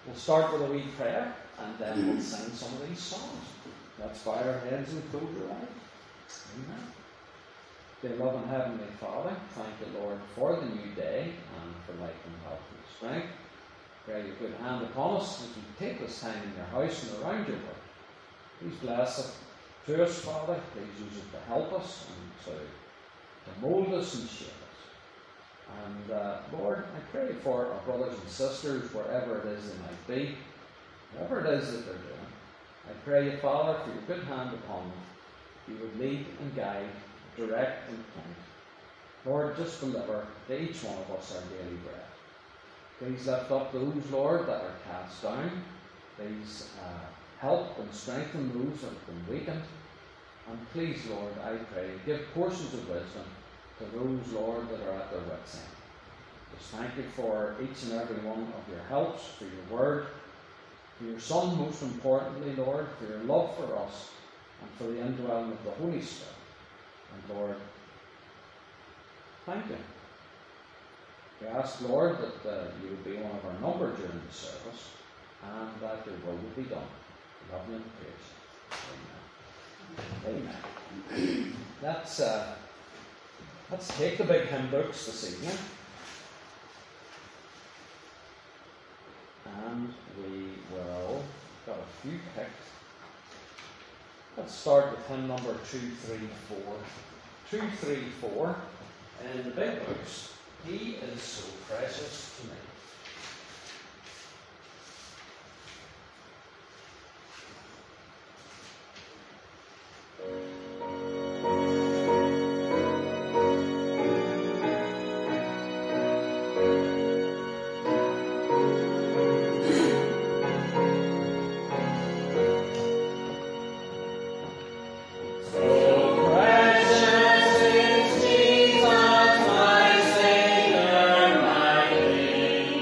We'll start with a wee prayer, and then we'll sing some of these songs. Let's bow our heads and close our eyes. Amen. Dear loving Heavenly Father, thank you, Lord, for the new day and for life and health and strength. Pray your good hand upon us as we take this time in your house and around your word. Please bless it to us, Father. Please use it to help us and to mould us and shape us. And Lord, I pray for our brothers and sisters, wherever it is they might be, whatever it is that they're doing. I pray you, Father, for your good hand upon them. You would lead and guide, direct and point. Lord, just deliver to each one of us our daily bread. Please lift up those, Lord, that are cast down. Please help and strengthen those that have been weakened. And please, Lord, I pray, give portions of wisdom to those, Lord, that are at their wits' end. Just thank you for each and every one of your helps, for your word, for your Son, most importantly, Lord, for your love for us, and for the indwelling of the Holy Spirit. And Lord, thank you. We ask, Lord, that you would be one of our number during the service, and that your will would be done. Love you and praise. Amen. Amen. Let's take the big hymn books this evening, and we will got a few picked. Let's start with hymn number 234. 234 in the big books. He is so precious to me. Jesus, my Savior, my King.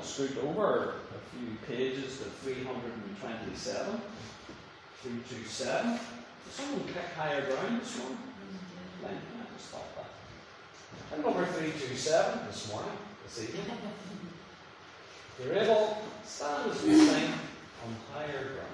scoot over a few pages to 327. 327. Does someone pick higher ground this morning? I just thought that. And number 327 this morning, this evening. If you're able, stand as we sing on higher ground.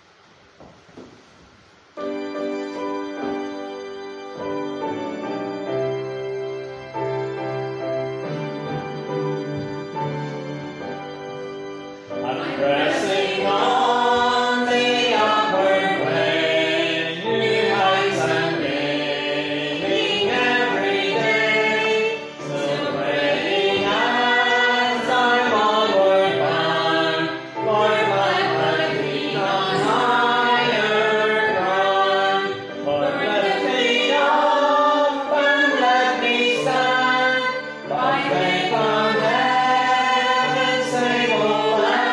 Pressing on the upward way, new heights I'm gaining every day. Still praying as I'm onward bound, Lord, let my feet on higher ground. Lord, lift me up and let me stand by faith on heaven's stable land.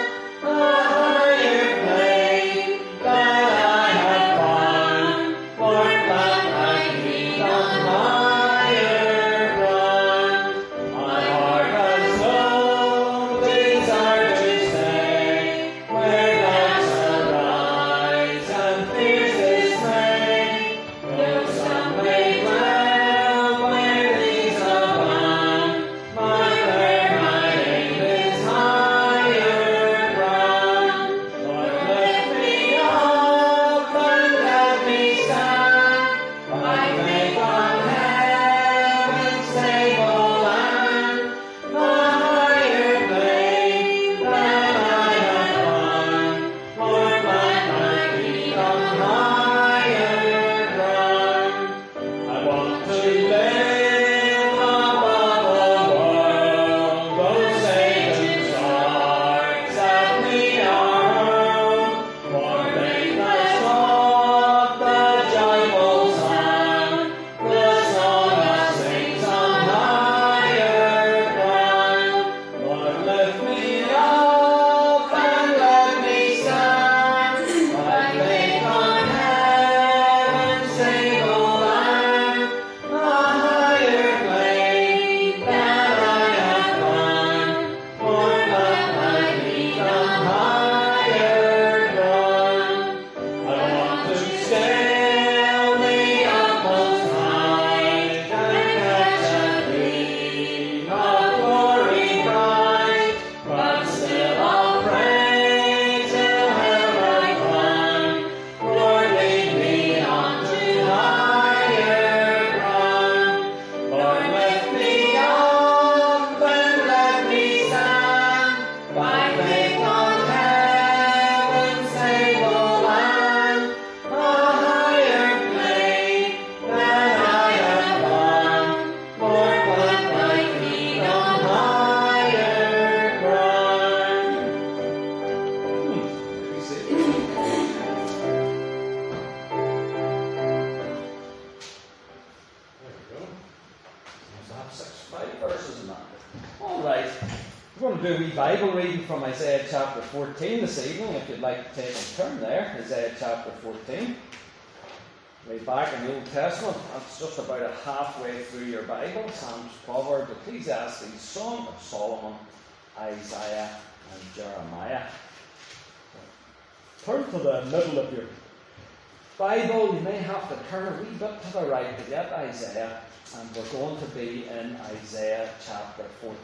Do a wee Bible reading from Isaiah chapter 14 this evening, if you'd like to take a turn there. Isaiah chapter 14. Way back in the Old Testament, that's just about halfway through your Bible. Psalms, Proverbs, Ecclesiastes, Song of Solomon, Isaiah, and Jeremiah. Turn to the middle of your Bible. You may have to turn a wee bit to the right to get Isaiah, and we're going to be in Isaiah chapter 14.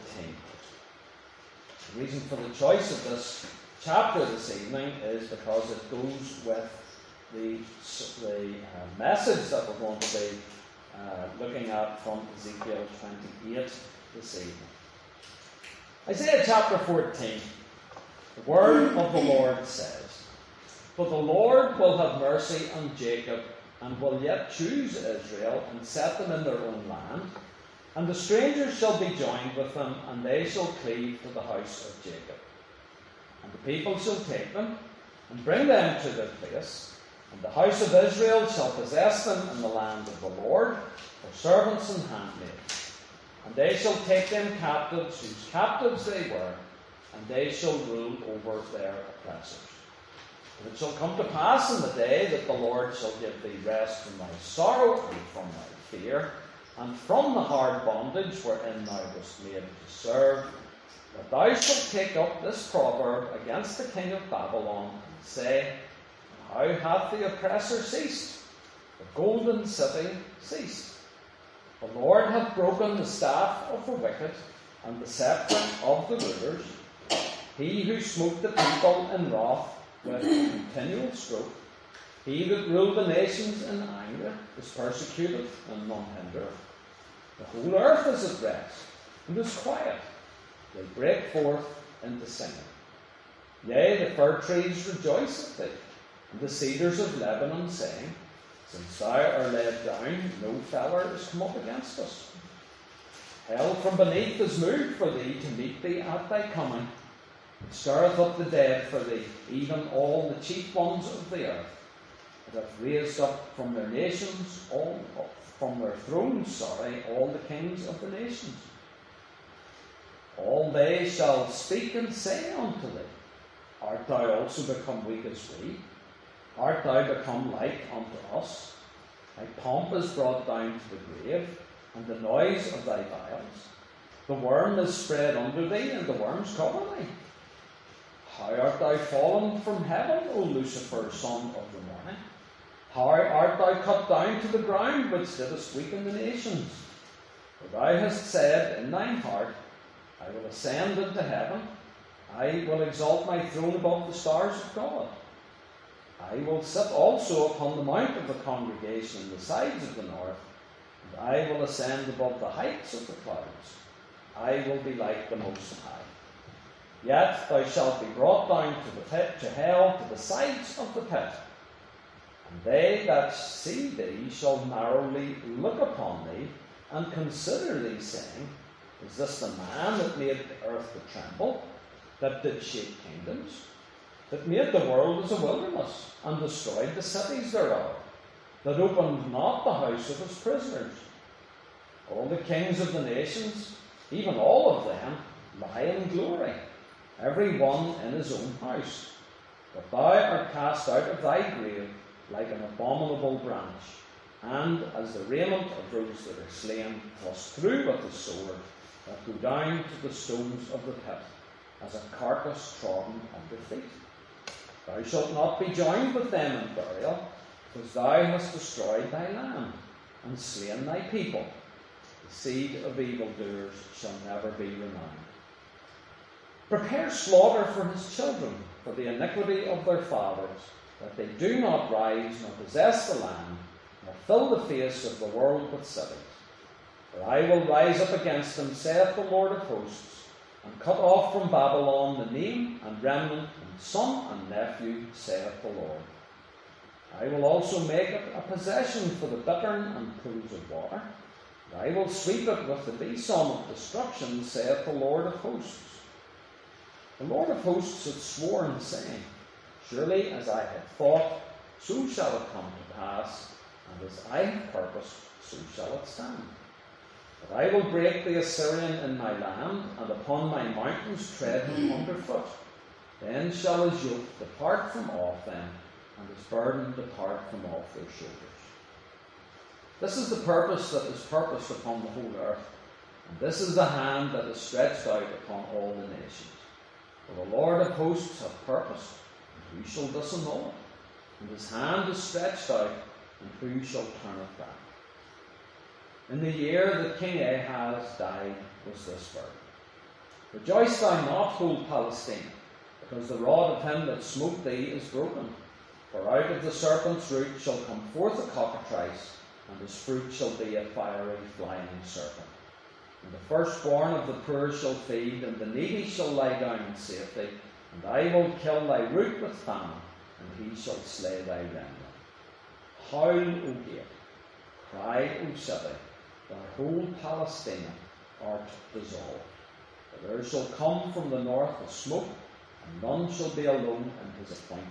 The reason for the choice of this chapter this evening is because it goes with the message that we're going to be looking at from Ezekiel 28 this evening. Isaiah chapter 14. The word of the Lord says, "But the Lord will have mercy on Jacob, and will yet choose Israel, and set them in their own land. And the strangers shall be joined with them, and they shall cleave to the house of Jacob. And the people shall take them, and bring them to their place. And the house of Israel shall possess them in the land of the Lord, for servants and handmaids. And they shall take them captives, whose captives they were, and they shall rule over their oppressors. And it shall come to pass in the day that the Lord shall give thee rest from thy sorrow and from thy fear, and from the hard bondage wherein thou wast made to serve But thou shalt take up this proverb against the king of Babylon, and say, How hath the oppressor ceased? The golden city ceased. The Lord hath broken the staff of the wicked, and the sceptre of the rulers. He who smote the people in wrath with continual stroke, he that ruled the nations in anger, is persecuted, and none hindereth. The whole earth is at rest, and is quiet. They break forth into singing. Yea, the fir trees rejoice at thee, and the cedars of Lebanon, saying, Since thou art laid down, no feller is come up against us. Hell from beneath is moved for thee to meet thee at thy coming. It stirreth up the dead for thee, even all the chief ones of the earth. It hath raised up from their nations, from their thrones, all the kings of the nations. All they shall speak and say unto thee, Art thou also become weak as we? Art thou become like unto us? Thy pomp is brought down to the grave, and the noise of thy vials. The worm is spread under thee, and the worms cover thee. How art thou fallen from heaven, O Lucifer, son of the morning? How art thou cut down to the ground, which didst weaken the nations? For thou hast said in thine heart, I will ascend into heaven. I will exalt my throne above the stars of God. I will sit also upon the mount of the congregation in the sides of the north, and I will ascend above the heights of the clouds. I will be like the Most High. Yet thou shalt be brought down to the pit, to hell, to the sides of the pit. And they that see thee shall narrowly look upon thee, and consider thee, saying, Is this the man that made the earth to tremble, that did shake kingdoms, that made the world as a wilderness, and destroyed the cities thereof, that opened not the house of his prisoners? All the kings of the nations, even all of them, lie in glory, every one in his own house. But thou art cast out of thy grave like an abominable branch, and as the raiment of those that are slain, thrust through with the sword, that go down to the stones of the pit, as a carcass trodden under feet. Thou shalt not be joined with them in burial, because thou hast destroyed thy land, and slain thy people. The seed of evildoers shall never be renowned. Prepare slaughter for his children, for the iniquity of their fathers, that they do not rise, nor possess the land, nor fill the face of the world with cities. For I will rise up against them, saith the Lord of hosts, and cut off from Babylon the name and remnant, and son and nephew, saith the Lord. I will also make it a possession for the bittern and pools of water, and I will sweep it with the besom of destruction, saith the Lord of hosts. The Lord of hosts had sworn, saying, Surely as I have thought, so shall it come to pass, and as I have purposed, so shall it stand. But I will break the Assyrian in my land, and upon my mountains tread him underfoot. Then shall his yoke depart from off them, and his burden depart from off their shoulders. This is the purpose that is purposed upon the whole earth, and this is the hand that is stretched out upon all the nations. For the Lord of hosts hath purposed, and who shall disannul it? And his hand is stretched out, and who shall turn it back? In the year that King Ahaz died was this word. Rejoice thou not, whole Palestine, because the rod of him that smote thee is broken. For out of the serpent's root shall come forth a cockatrice, and his fruit shall be a fiery flying serpent. And the firstborn of the poor shall feed, and the needy shall lie down in safety. And I will kill thy root with famine, and he shall slay thy remnant. Howl, O gate, cry, O city, thy whole Palestina art dissolved. For there shall come from the north a smoke, and none shall be alone in his appointed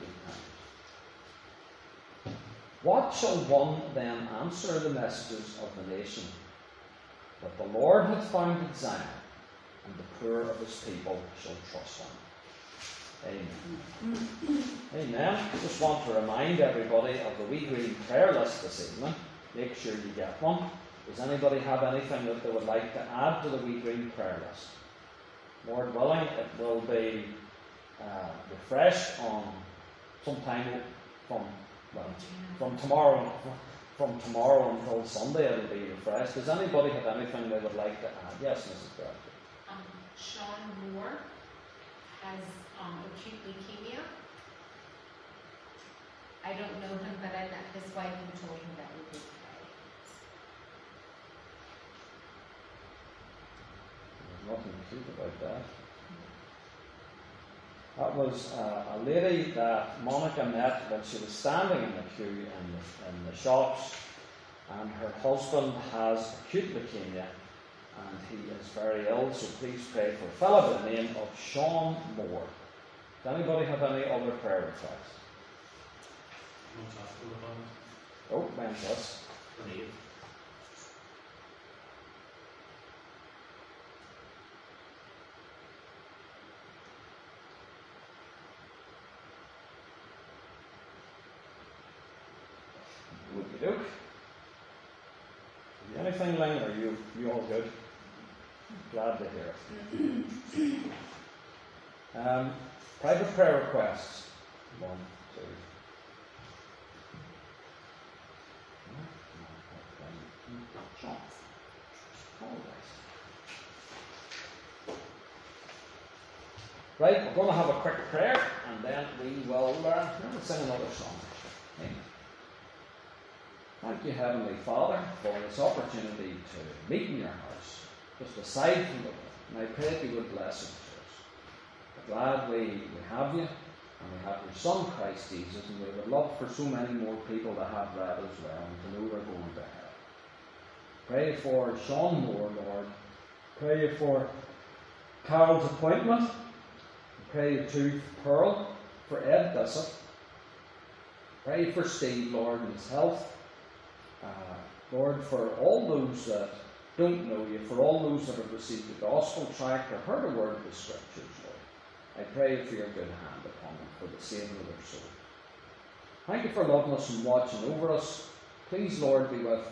time. What shall one then answer the messages of the nation? That the Lord hath founded Zion, and the poor of his people shall trust him. Amen. Amen. I just want to remind everybody of the wee green prayer list this evening. Make sure you get one. Does anybody have anything that they would like to add to the wee green prayer list? Lord willing, it will be refreshed on sometime from tomorrow until Sunday. It'll be refreshed. Does anybody have anything they would like to add? Yes, Mrs. Grafton. Sean Moore has acute leukemia. I don't know him, but I met his wife and told him that we could pray. There's nothing cute about that. That was a lady that Monica met when she was standing in the queue in the shops, and her husband has acute leukemia and he is very ill, so please pray for a fellow by the name of Sean Moore. Does anybody have any other prayer requests? Oh, when's this? Okey-doke. Anything, Ling, or you all good? Glad to hear it. Private prayer requests. 1, 2. Right, we're going to have a quick prayer, and then we will sing another song. Okay. Thank you, Heavenly Father, for this opportunity to meet in your house, just aside from the world. And I pray that you would bless it to us. We're glad we have you, and we have your Son, Christ Jesus, and we would love for so many more people to have that as well, and to know they're going to heaven. Pray for Sean Moore, Lord. Pray for Carol's appointment. Pray too for Pearl, for Ed Bissett. Pray for Steve, Lord, and his health. Lord, for all those that don't know you, for all those that have received the gospel tract or heard a word of the scriptures, Lord, I pray for your good hand upon them, for the saving of their soul. Thank you for loving us and watching over us. Please, Lord, be with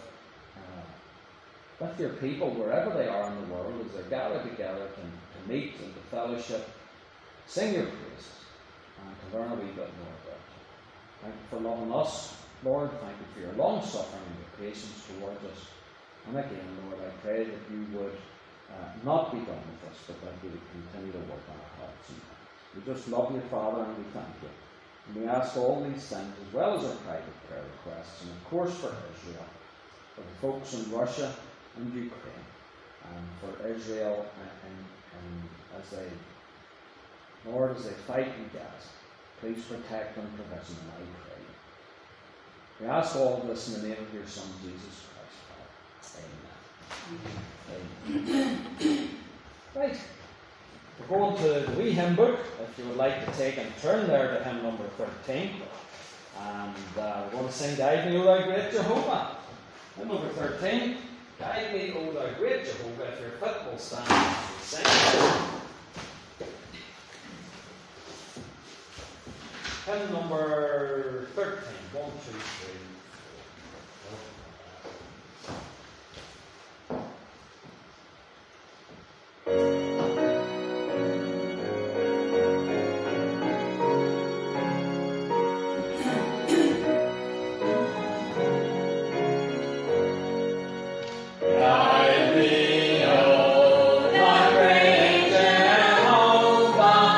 your people wherever they are in the world as they gather together to meet and to fellowship, sing your praises, and to learn a wee bit more about you. Thank you for loving us, Lord. Thank you for your long suffering and your patience towards us. And again, Lord, I pray that you would not be done with us, but that you would continue to work on our hearts and minds. We just love you, Father, and we thank you. And we ask all these things, as well as our private prayer requests, and of course for Israel, for the folks in Russia and Ukraine, and for Israel and as they fight in Gaza. Please protect and provision them, I pray. We ask all of this in the name of your Son, Jesus Christ, Father. Amen. Amen. Right. We're going to the wee hymn book, if you would like to take and turn there to hymn number 13. And we're going to sing Guide Me, O Thou Great Jehovah. Hymn number 13. Guide me, O Thou Great Jehovah. If you're fit, we'll stand and sing. Hymn number 13. 1, 2, 3, 4.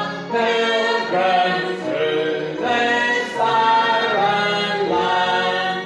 Pilgrim through this barren land.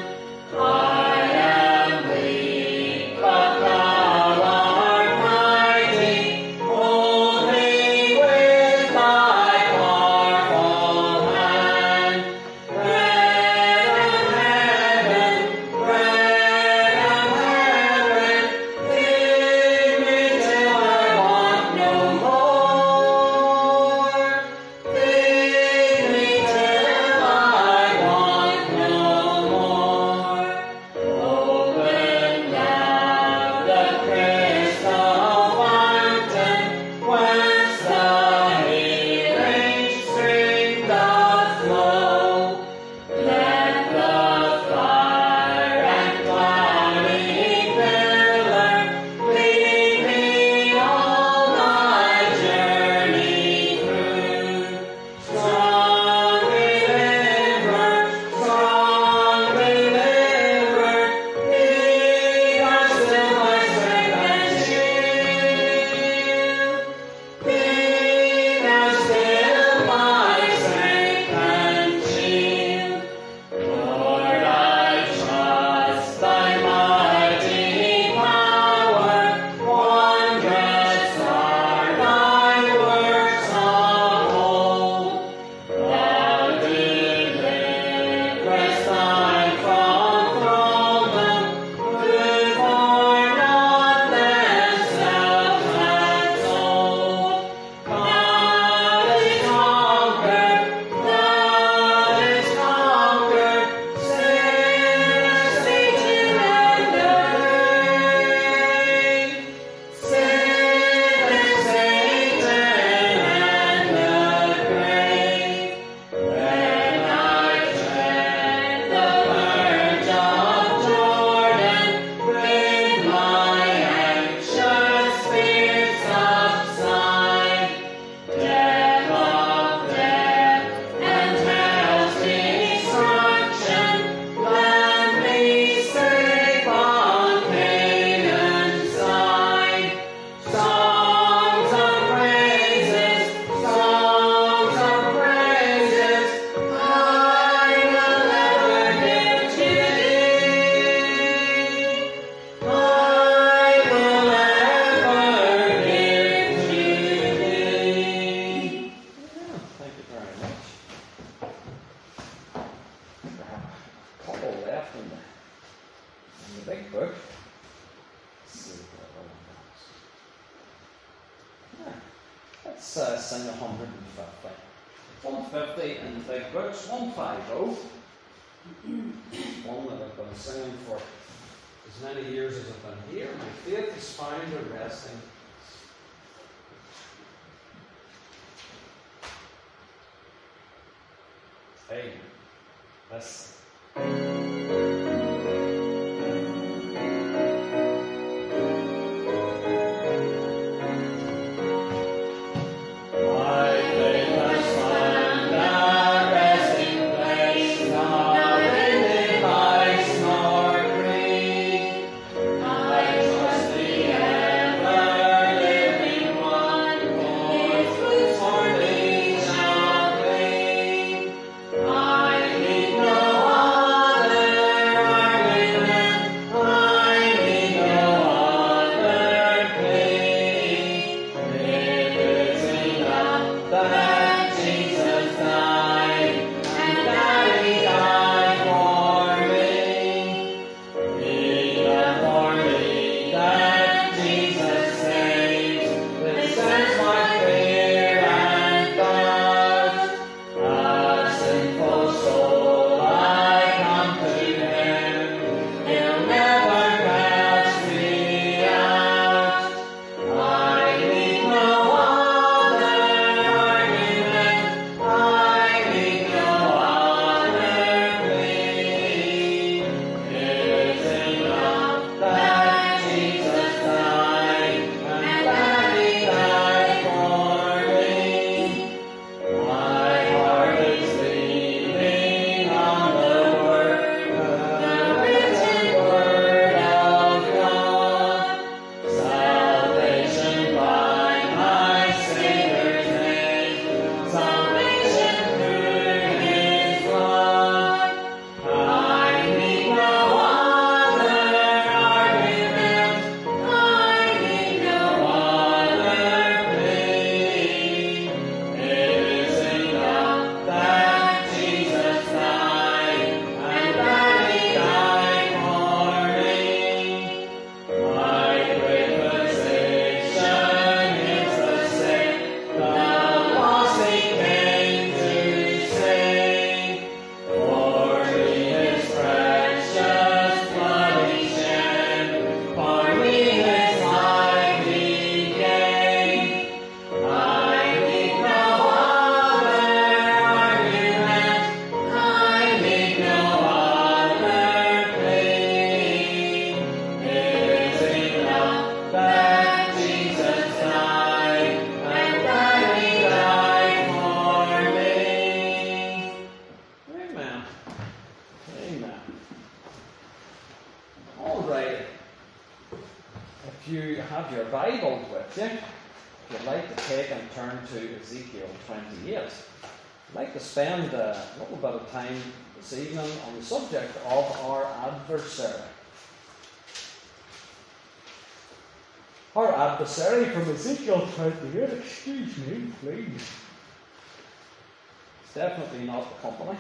Let's sing 150. 150 in the big books, 150. One that I've been singing for as many years as I've been here. My faith is found a resting. Hey, listen. Ezekiel 28. I'd like to spend a little bit of time this evening on the subject of our adversary. Our adversary from Ezekiel 28, excuse me, please. It's definitely not the company.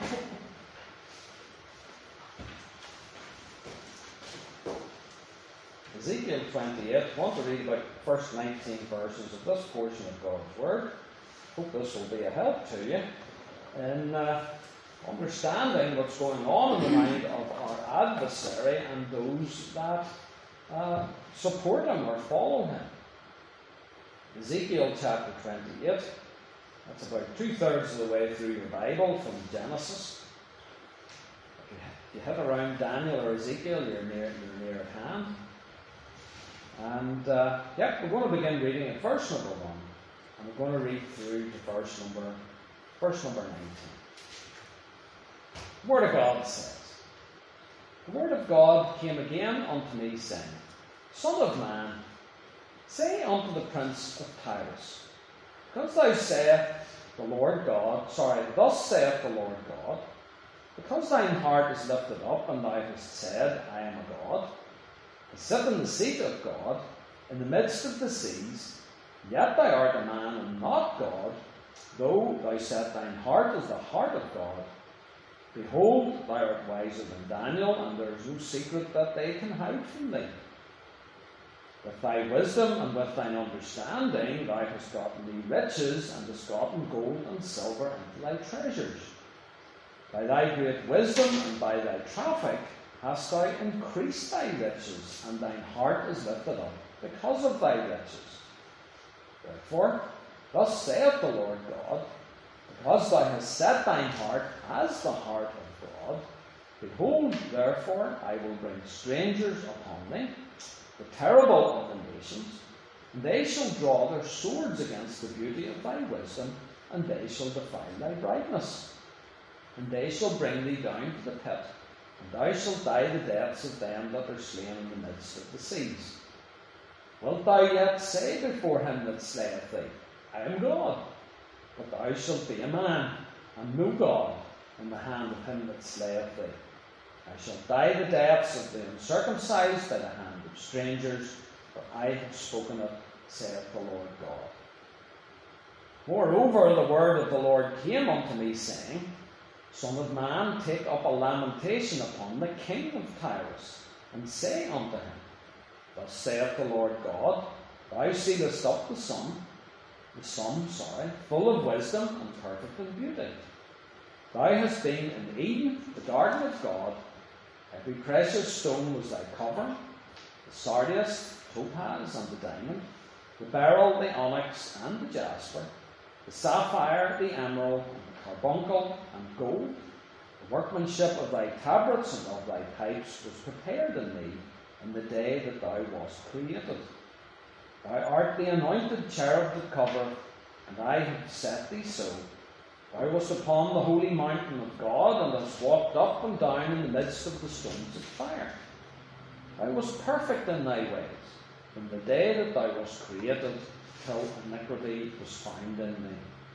Ezekiel 28, I want to read about the first 19 verses of this portion of God's Word. Hope this will be a help to you in understanding what's going on in the mind of our adversary and those that support him or follow him. Ezekiel chapter 28, that's about 2/3 of the way through your Bible from Genesis. If you hit around Daniel or Ezekiel, you're near at hand. And we're going to begin reading at verse number 1. And we're going to read through to verse number 19. The Word of God says, The Word of God came again unto me, saying, Son of man, say unto the prince of Tyrus, thus saith the Lord God, because thine heart is lifted up, and thou hast said, I am a God, I sit in the seat of God, in the midst of the seas, yet thou art a man and not God, though thou set thine heart as the heart of God. Behold, thou art wiser than Daniel, and there is no secret that they can hide from thee. With thy wisdom and with thine understanding thou hast gotten thee riches, and hast gotten gold and silver into thy treasures. By thy great wisdom and by thy traffic hast thou increased thy riches, and thine heart is lifted up because of thy riches. Therefore, thus saith the Lord God, because thou hast set thine heart as the heart of God, behold, therefore, I will bring strangers upon thee, the terrible of the nations, and they shall draw their swords against the beauty of thy wisdom, and they shall defile thy brightness. And they shall bring thee down to the pit, and thou shalt die the deaths of them that are slain in the midst of the seas. Wilt thou yet say before him that slayeth thee, I am God? But thou shalt be a man, and no God, in the hand of him that slayeth thee. I shall die the deaths of the uncircumcised by the hand of strangers, for I have spoken it, saith the Lord God. Moreover, the word of the Lord came unto me, saying, Son of man, take up a lamentation upon the king of Tyrus, and say unto him, Thus saith the Lord God, Thou sealest up the sun, full of wisdom and perfect in beauty. Thou hast been in Eden, the garden of God. Every precious stone was thy covering, the sardius, topaz, and the diamond, the beryl, the onyx, and the jasper, the sapphire, the emerald, and the carbuncle, and gold. The workmanship of thy tabrets and of thy pipes was prepared in thee in the day that thou wast created. Thou art the anointed cherub that covereth, and I have set thee so. Thou wast upon the holy mountain of God, and hast walked up and down in the midst of the stones of fire. Thou wast perfect in thy ways, from the day that thou wast created, till iniquity was found in thee.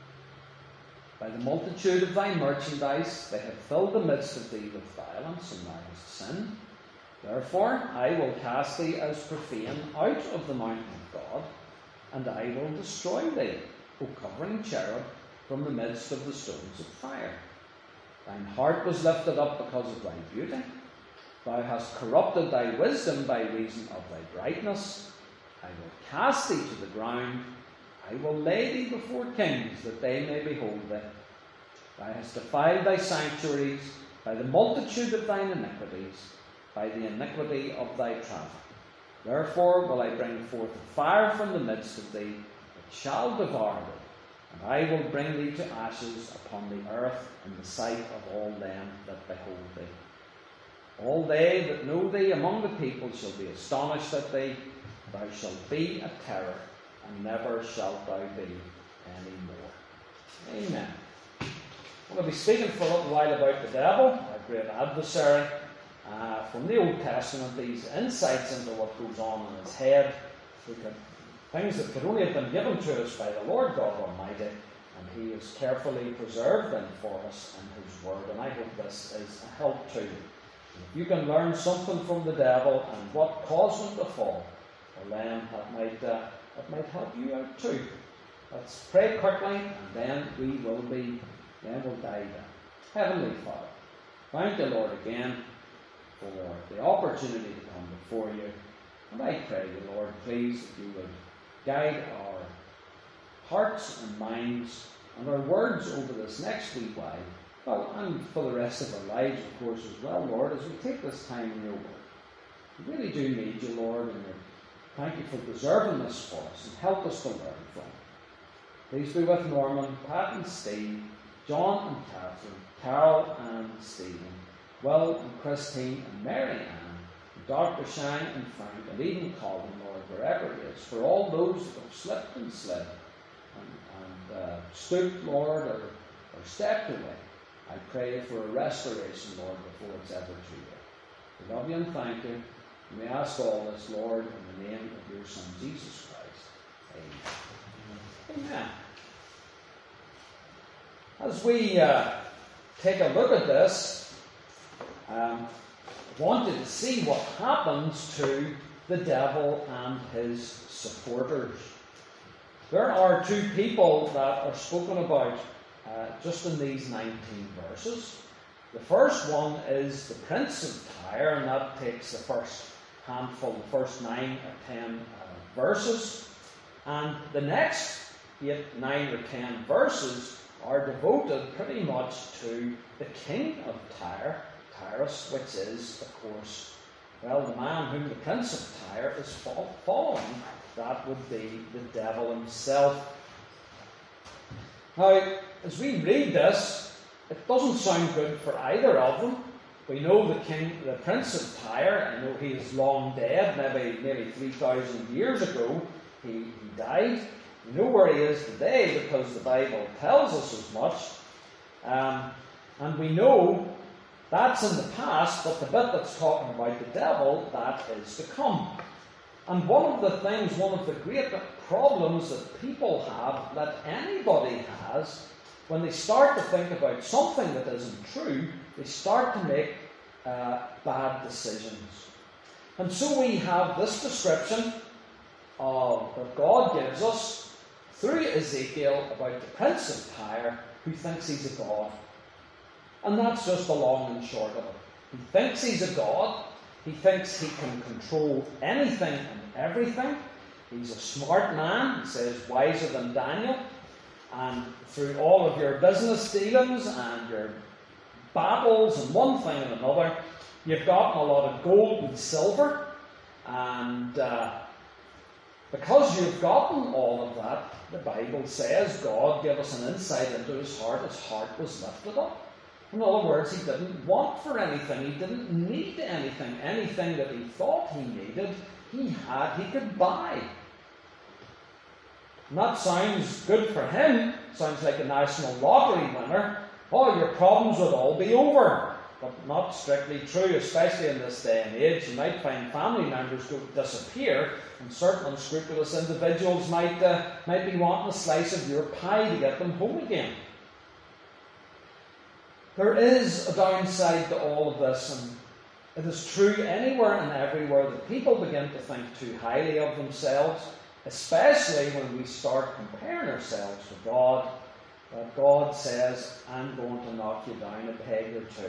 By the multitude of thy merchandise they have filled the midst of thee with violence, and thou hast sinned. Therefore I will cast thee as profane out of the mountain of God, and I will destroy thee, O covering cherub, from the midst of the stones of fire. Thine heart was lifted up because of thy beauty. Thou hast corrupted thy wisdom by reason of thy brightness. I will cast thee to the ground. I will lay thee before kings, that they may behold thee. Thou hast defiled thy sanctuaries by the multitude of thine iniquities, by the iniquity of thy traffic. Therefore will I bring forth a fire from the midst of thee, that shall devour thee. And I will bring thee to ashes upon the earth in the sight of all them that behold thee. All they that know thee among the people shall be astonished at thee. Thou shalt be a terror, and never shalt thou be any more. Amen. I'm going to be speaking for a little while about the devil, our great adversary. From the Old Testament, these insights into what goes on in his head. Things that could only have been given to us by the Lord God Almighty, and He has carefully preserved them for us in His Word, and I hope this is a help to you. If you can learn something from the devil and what caused him to fall, well then that might help you out too. Let's pray quickly, and then we'll dive in. Heavenly Father, thank you, Lord, again for the opportunity to come before you, and I pray you, Lord, please, that you would guide our hearts and minds and our words over this next wee while, well, and for the rest of our lives, of course, as well, Lord, as we take this time in your word. We really do need you, Lord, and thank you for preserving this for us and help us to learn from it. Please be with Norman, Pat and Steve, John and Catherine, Carol and Stephen, Will and Christine and Mary Ann, Dr. Shang and Frank, and even Colin, Lord, wherever he is, for all those that have slipped and slid and stooped, Lord, or stepped away. I pray for a restoration, Lord, before it's ever too late. We love you and thank you. And we ask all this, Lord, in the name of your Son, Jesus Christ. Amen. Amen. As we take a look at this, wanted to see what happens to the devil and his supporters. There are two people that are spoken about just in these 19 verses. The first one is the Prince of Tyre, and that takes the first handful, the first 9 or 10 verses. And the next 8, 9 or 10 verses are devoted pretty much to the king of Tyre, Tyrus, which is, of course, well, the man whom the prince of Tyre is following. That would be the devil himself. Now, as we read this, it doesn't sound good for either of them. We know the prince of Tyre, I know he is long dead, maybe nearly 3,000 years ago he died. We know where he is today because the Bible tells us as much. And we know that's in the past, but the bit that's talking about the devil, that is to come. And one of the great problems that people have, that anybody has, when they start to think about something that isn't true, they start to make bad decisions. And so we have this description that God gives us through Ezekiel about the prince of Tyre who thinks he's a god. And that's just the long and short of it. He thinks he's a god. He thinks he can control anything and everything. He's a smart man. He says wiser than Daniel. And through all of your business dealings and your battles and one thing and another, you've gotten a lot of gold and silver. And because you've gotten all of that, the Bible says God gave us an insight into his heart. His heart was lifted up. In other words, he didn't want for anything. He didn't need anything. Anything that he thought he needed, he could buy. And that sounds good for him. Sounds like a national lottery winner. Oh, your problems would all be over. But not strictly true, especially in this day and age. You might find family members go disappear, and certain unscrupulous individuals might be wanting a slice of your pie to get them home again. There is a downside to all of this, and it is true anywhere and everywhere that people begin to think too highly of themselves, especially when we start comparing ourselves to God. God says, I'm going to knock you down a peg or two.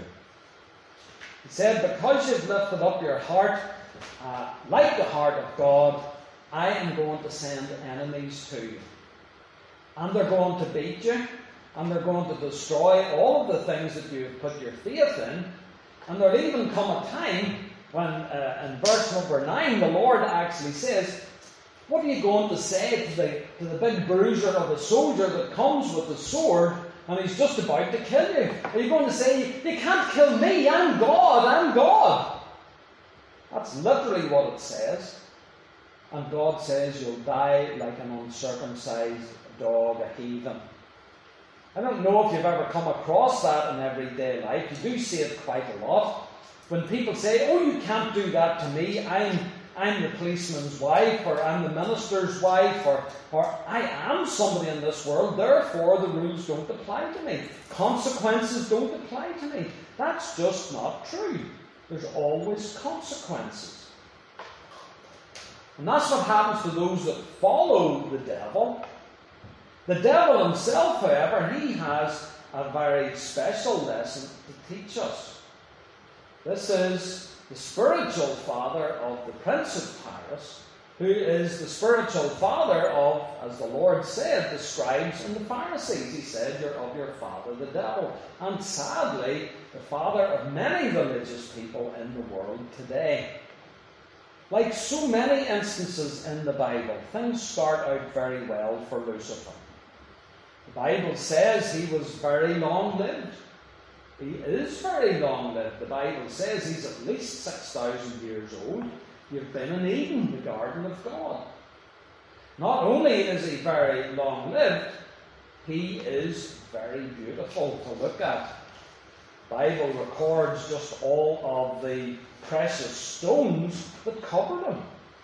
He said, because you've lifted up your heart like the heart of God, I am going to send enemies to you. And they're going to beat you. And they're going to destroy all of the things that you have put your faith in. And there'll even come a time when, in verse number 9, the Lord actually says, what are you going to say to the big bruiser of a soldier that comes with a sword and he's just about to kill you? Are you going to say, you can't kill me, I'm God, I'm God? That's literally what it says. And God says you'll die like an uncircumcised dog, a heathen. I don't know if you've ever come across that in everyday life. You do see it quite a lot. When people say, oh, you can't do that to me, I'm the policeman's wife, or I'm the minister's wife, or I am somebody in this world, therefore the rules don't apply to me. Consequences don't apply to me. That's just not true. There's always consequences. And that's what happens to those that follow the devil. The devil himself, however, he has a very special lesson to teach us. This is the spiritual father of the prince of Tyrus, who is the spiritual father of, as the Lord said, the scribes and the Pharisees. He said, you're of your father, the devil. And sadly, the father of many religious people in the world today. Like so many instances in the Bible, things start out very well for Lucifer. The Bible says he was very long-lived. He is very long-lived. The Bible says he's at least 6,000 years old. You've been in Eden, the garden of God. Not only is he very long-lived, he is very beautiful to look at. The Bible records just all of the precious stones that covered him.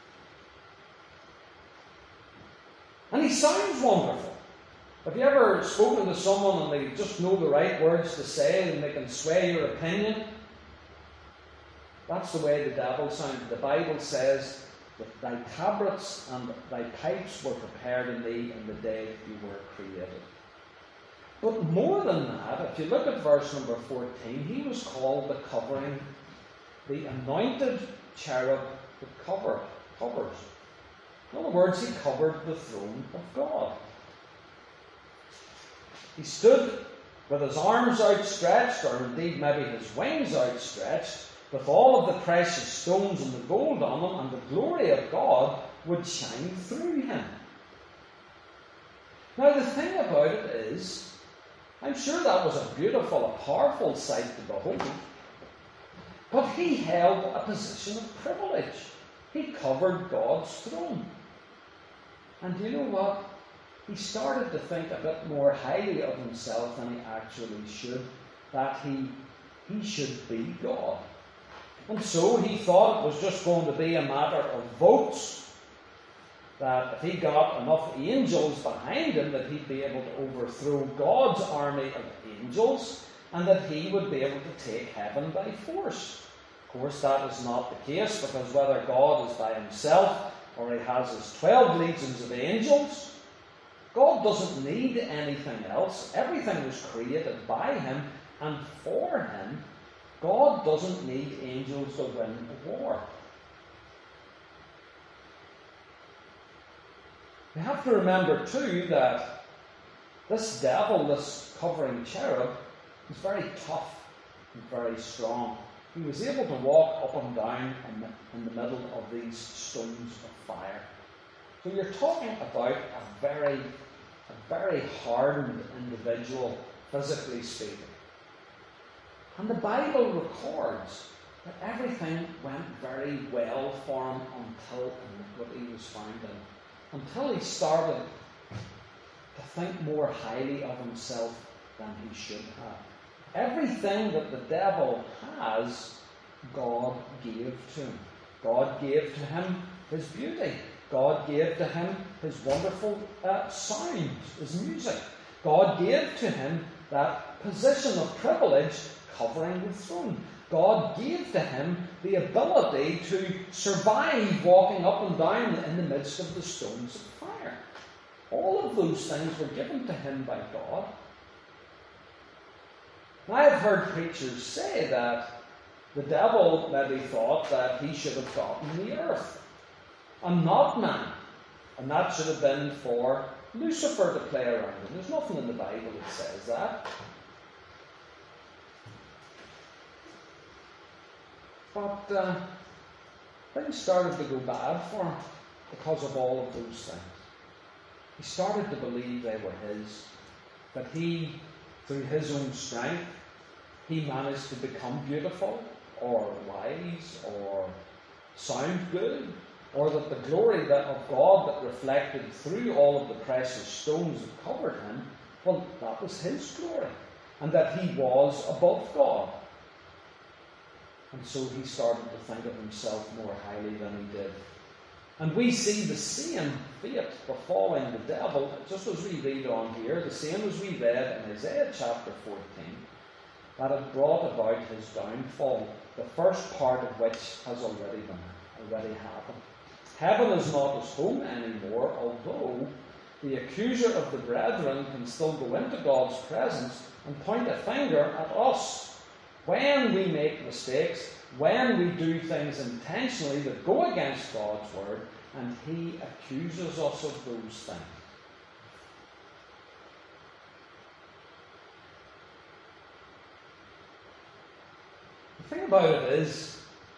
And he sounds wonderful. Have you ever spoken to someone and they just know the right words to say and they can sway your opinion? That's the way the devil sounded. The Bible says that thy tabrets and thy pipes were prepared in thee in the day that you were created. But more than that, if you look at verse number 14, he was called the covering, the anointed cherub but covers. In other words, he covered the throne of God. He stood with his arms outstretched, or indeed maybe his wings outstretched, with all of the precious stones and the gold on them, and the glory of God would shine through him. Now the thing about it is, I'm sure that was a beautiful, a powerful sight to behold, but he held a position of privilege. He covered God's throne. And do you know what? He started to think a bit more highly of himself than he actually should, that he should be God. And so he thought it was just going to be a matter of votes, that if he got enough angels behind him, that he'd be able to overthrow God's army of angels, and that he would be able to take heaven by force. Of course, that is not the case, because whether God is by himself or he has his 12 legions of angels, God doesn't need anything else. Everything was created by him and for him. God doesn't need angels to win a war. We have to remember too that this devil, this covering cherub, was very tough and very strong. He was able to walk up and down in the middle of these stones of fire. So you're talking about a very hardened individual, physically speaking. And the Bible records that everything went very well for him until, and what he was found in, until he started to think more highly of himself than he should have. Everything that the devil has, God gave to him. God gave to him his beauty. God gave to him his wonderful sound, his music. God gave to him that position of privilege covering the throne. God gave to him the ability to survive walking up and down in the midst of the stones of fire. All of those things were given to him by God. Now, I have heard preachers say that the devil maybe thought that he should have gotten the earth and not man. And that should have been for Lucifer to play around in. There's nothing in the Bible that says that. But things started to go bad for him because of all of those things. He started to believe they were his, that he, through his own strength, he managed to become beautiful or wise or sound good, or that the glory of God that reflected through all of the precious stones that covered him, well, that was his glory, and that he was above God. And so he started to think of himself more highly than he did. And we see the same fate befalling the devil, just as we read on here, the same as we read in Isaiah chapter 14, that it brought about his downfall, the first part of which has already happened. Heaven is not his home anymore, although the accuser of the brethren can still go into God's presence and point a finger at us when we make mistakes, when we do things intentionally that go against God's word, and he accuses us of those things. The thing about it is,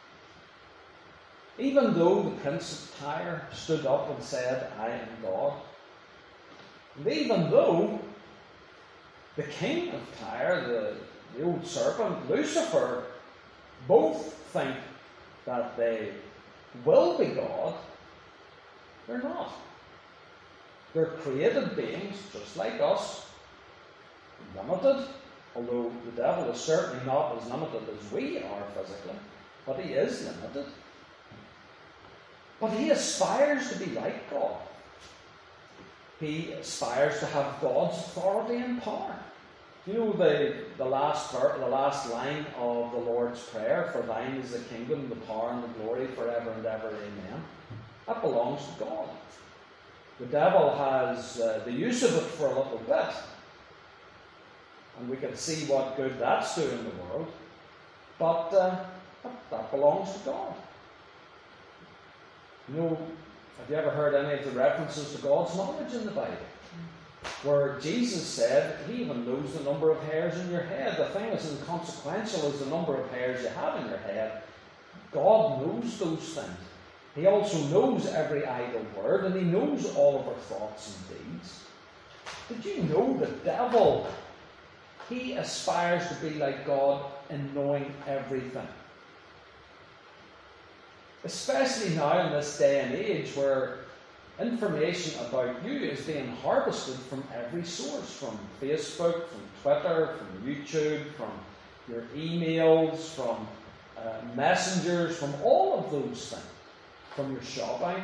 even though the Prince of Tyre stood up and said, I am God, and even though the king of Tyre, the old serpent, Lucifer, both think that they will be God, they're not. They're created beings, just like us, limited, although the devil is certainly not as limited as we are physically, but he is limited. But he aspires to be like God. He aspires to have God's authority and power. You know the last line of the Lord's Prayer, for thine is the kingdom, the power, and the glory forever and ever, amen. That belongs to God. The devil has the use of it for a little bit, and we can see what good that's doing in the world, but that belongs to God. You know, have you ever heard any of the references to God's knowledge in the Bible? Where Jesus said, He even knows the number of hairs in your head. The thing that's inconsequential is the number of hairs you have in your head. God knows those things. He also knows every idle word, and He knows all of our thoughts and deeds. Did you know the devil, he aspires to be like God in knowing everything? Especially now in this day and age where information about you is being harvested from every source, from Facebook, from Twitter, from YouTube, from your emails, from messengers, from all of those things, from your shopping.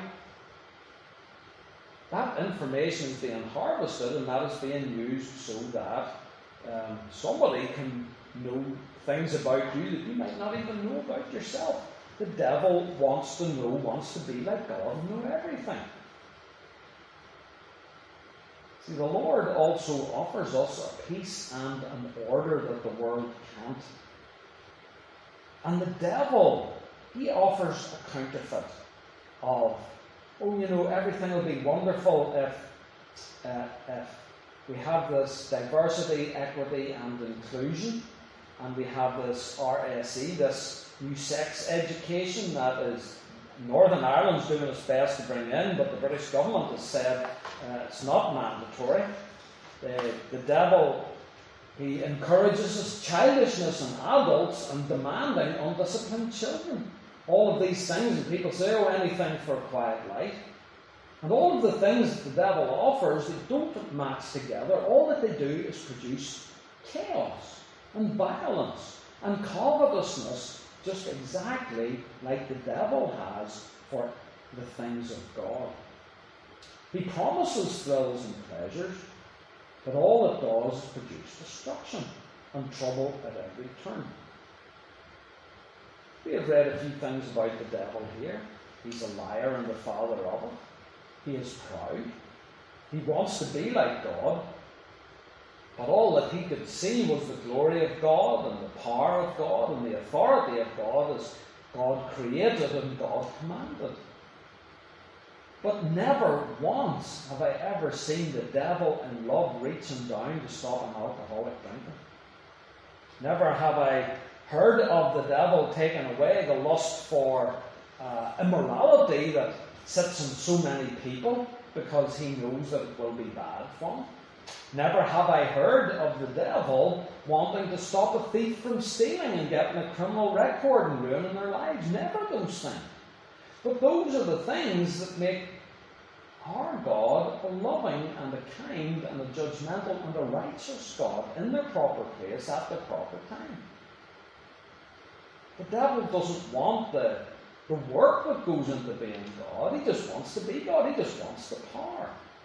That information is being harvested, and that is being used so that somebody can know things about you that you might not even know about yourself. The devil wants to know, wants to be like God and know everything. See, the Lord also offers us a peace and an order that the world can't. And the devil, he offers a counterfeit of, everything will be wonderful if we have this diversity, equity and inclusion, and we have this RSE, this new sex education that is Northern Ireland's doing its best to bring in, but the British government has said it's not mandatory. The devil, he encourages us childishness in adults and demanding undisciplined children. All of these things, and people say, anything for a quiet life. And all of the things that the devil offers, they don't match together. All that they do is produce chaos and violence and covetousness, just exactly like the devil has for the things of God. He promises thrills and pleasures, but all it does is produce destruction and trouble at every turn. We have read a few things about the devil here. He's a liar and the father of it. He is proud. He wants to be like God. But all that he could see was the glory of God and the power of God and the authority of God as God created and God commanded. But never once have I ever seen the devil in love reaching down to stop an alcoholic drinker. Never have I heard of the devil taking away the lust for immorality that sits in so many people because he knows that it will be bad for them. Never have I heard of the devil wanting to stop a thief from stealing and getting a criminal record and ruining their lives. Never those things. But those are the things that make our God a loving and a kind and a judgmental and a righteous God in their proper place at the proper time. The devil doesn't want the work that goes into being God. He just wants to be God. He just wants the power.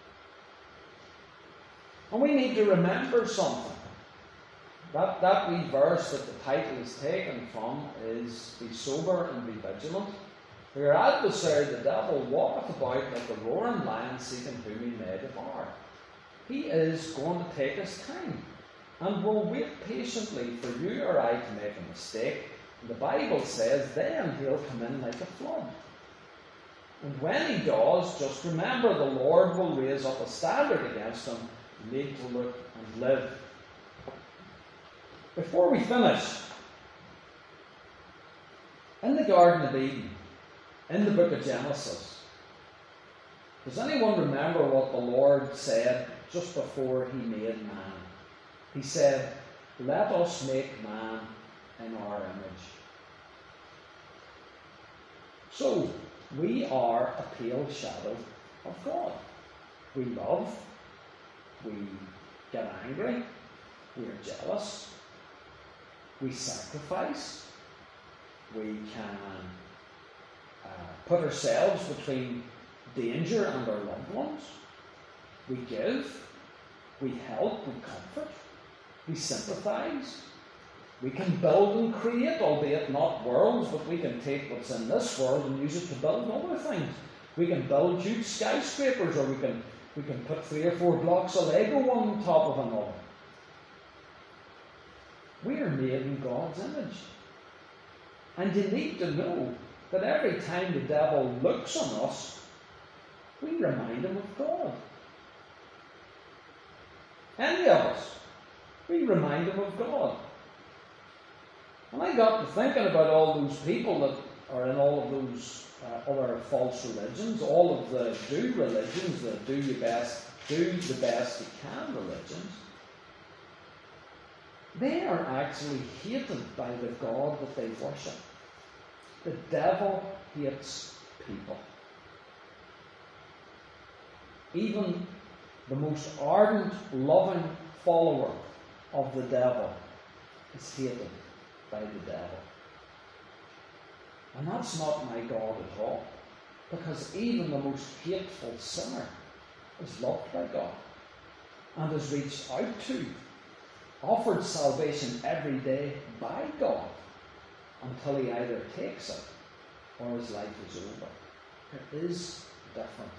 And we need to remember something. That wee verse that the title is taken from is "Be sober and be vigilant. For your adversary, the devil, walketh about like a roaring lion, seeking whom he may devour." He is going to take his time and will wait patiently for you or I to make a mistake. And the Bible says then he'll come in like a flood. And when he does, just remember the Lord will raise up a standard against him. You need to look and live. Before we finish, in the Garden of Eden, in the book of Genesis, does anyone remember what the Lord said just before he made man? He said, "Let us make man in our image." So, we are a pale shadow of God. We love, we get angry, we are jealous, we sacrifice, we can put ourselves between danger and our loved ones, we give, we help, we comfort, we sympathize, we can build and create, albeit not worlds, but we can take what's in this world and use it to build other things. We can build huge skyscrapers, or we can put 3 or 4 blocks of Lego one on top of another. We are made in God's image. And you need to know that every time the devil looks on us, we remind him of God. Any of us, we remind him of God. And I got to thinking about all those people that are in all of those other false religions, all of the do religions, the do the best you can religions. They are actually hated by the God that they worship. The devil hates people. Even the most ardent, loving follower of the devil is hated by the devil. And that's not my God at all. Because even the most hateful sinner is loved by God and is reached out to, offered salvation every day by God until he either takes it or his life is over. There is a difference.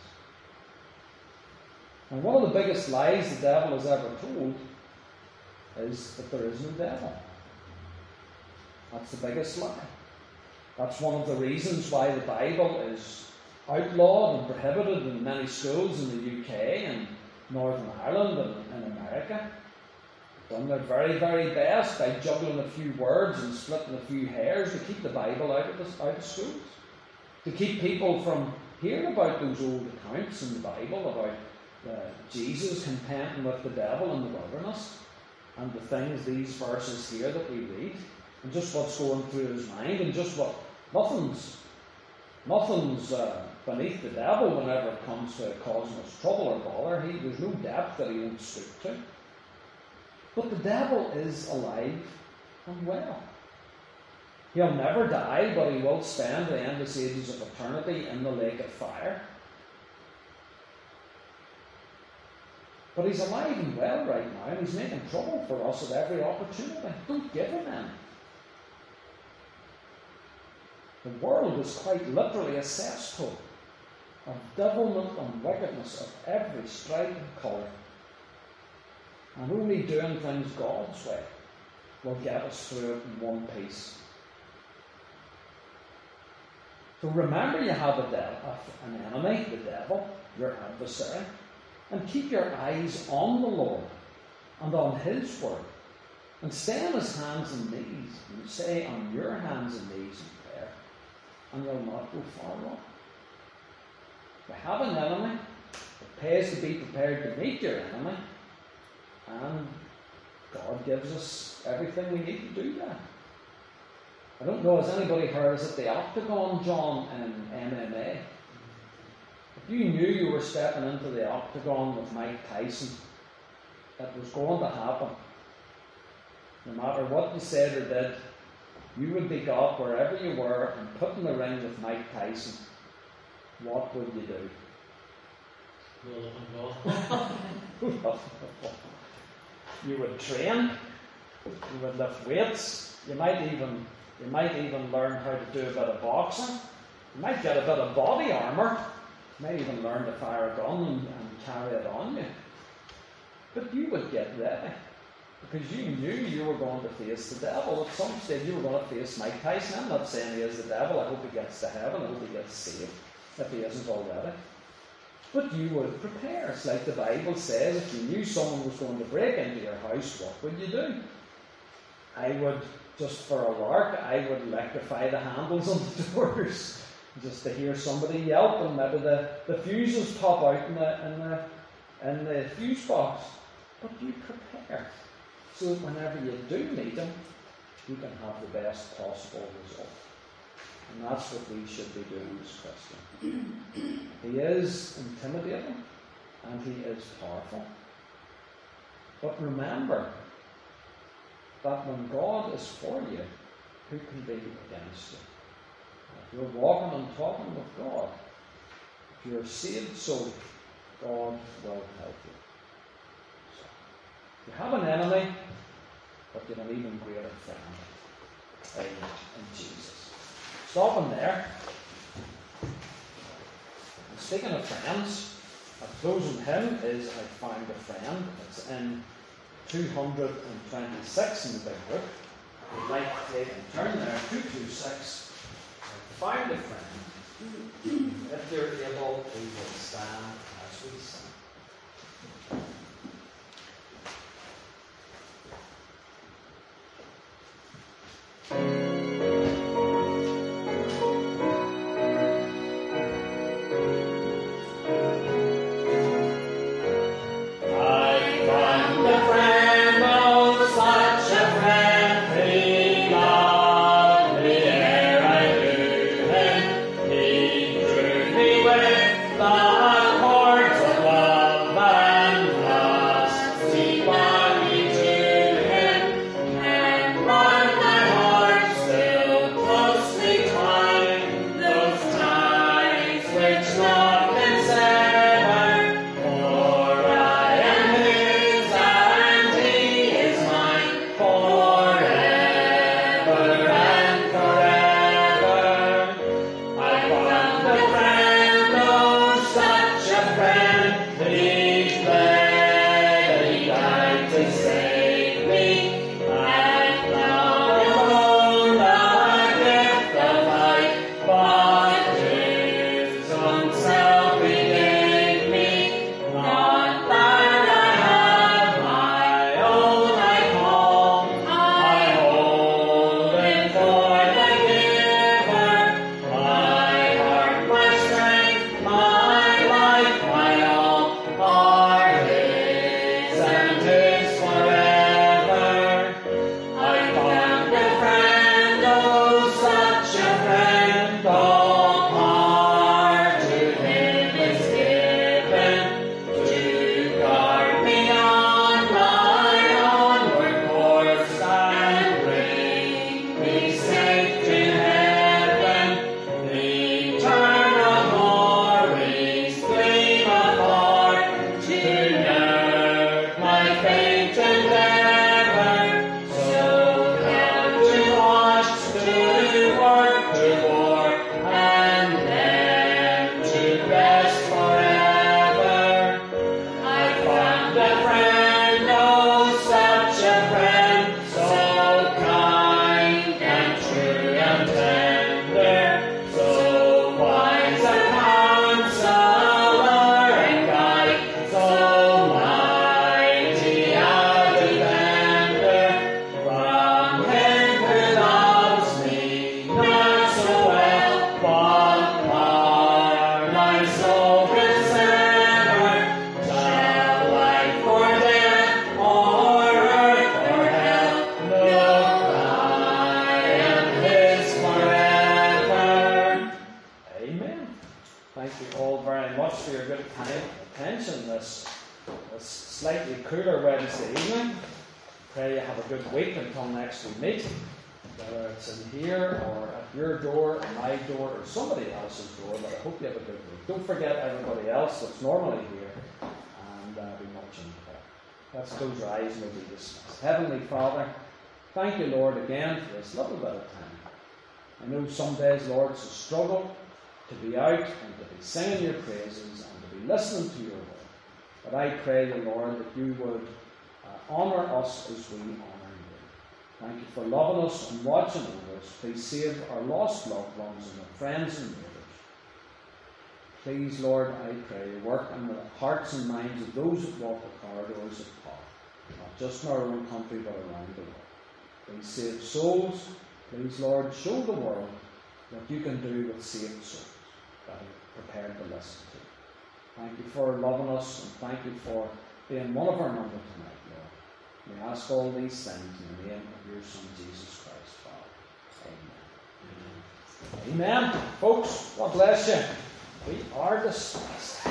And one of the biggest lies the devil has ever told is that there is no devil. That's the biggest lie. That's one of the reasons why the Bible is outlawed and prohibited in many schools in the UK and Northern Ireland and in America. Done their very, very best by juggling a few words and splitting a few hairs to keep the Bible out of schools. To keep people from hearing about those old accounts in the Bible about Jesus contending with the devil in the wilderness and the things, these verses here that we read, and just what's going through his mind, and just what nothing's beneath the devil whenever it comes to causing us trouble or bother. There's no depth that he won't stoop to. But the devil is alive and well. He'll never die, but he will spend the endless ages of eternity in the lake of fire. But he's alive and well right now, and he's making trouble for us at every opportunity. Don't give him any. The world is quite literally a cesspool of devilment and wickedness of every stripe and colour. And only doing things God's way will get us through it in one piece. So remember, you have an enemy, the devil, your adversary, and keep your eyes on the Lord and on his word, and stay on his hands and knees, and stay on your hands and knees in prayer, and you'll not go far wrong. You have an enemy. It pays to be prepared to meet your enemy, and God gives us everything we need to do that. I don't know, has anybody heard, is it the Octagon, John, in MMA? If you knew you were stepping into the Octagon with Mike Tyson, it was going to happen. No matter what you said or did, you would be got wherever you were and put in the ring with Mike Tyson. What would you do? You would train, you would lift weights, you might even learn how to do a bit of boxing, you might get a bit of body armour, you might even learn to fire a gun and carry it on you. But you would get ready, because you knew you were going to face the devil. At some stage you were going to face Mike Tyson. I'm not saying he is the devil. I hope he gets to heaven. I hope he gets saved, if he isn't already. But you would prepare. It's like the Bible says, if you knew someone was going to break into your house, what would you do? I would, just for a lark, I would electrify the handles on the doors, just to hear somebody yelp, and maybe the fuses pop out in the fuse box. But you prepare, so that whenever you do meet him, you can have the best possible result. And that's what we should be doing as Christians. He is intimidating, and he is powerful. But remember that when God is for you, who can be against you? If you're walking and talking with God, if you're a saved soul, God will help you. So, you have an enemy, but you have an even greater friend in Jesus. Stopping there. And speaking of friends, a closing hymn is I Found a Friend. It's in 226 in the big book. We'd like to take and turn there, 226. I found a friend. If you're able, we will stand as we sing. Cooler Wednesday evening. Pray you have a good week until next we meet, whether it's in here or at your door or my door or somebody else's door, but I hope you have a good week. Don't forget everybody else that's normally here and be much in prayer. Let's close our eyes and we'll be dismissed. Heavenly Father, thank you, Lord, again for this little bit of time. I know some days, Lord, it's a struggle to be out and to be singing your praises and to be listening to your word. But I pray, you Lord, that you would honour us as we honour you. Thank you for loving us and watching over us. Please save our lost loved ones and our friends and neighbours. Please, Lord, I pray, work in the hearts and minds of those that walk the corridors of power, not just in our own country, but around the world. Please save souls. Please, Lord, show the world what you can do with saved souls that are prepared to listen to. Thank you for loving us, and thank you for being one of our number tonight, Lord. We ask all these things in the name of your Son, Jesus Christ, Father. Amen. Amen. Folks, God bless you. We are dismissed.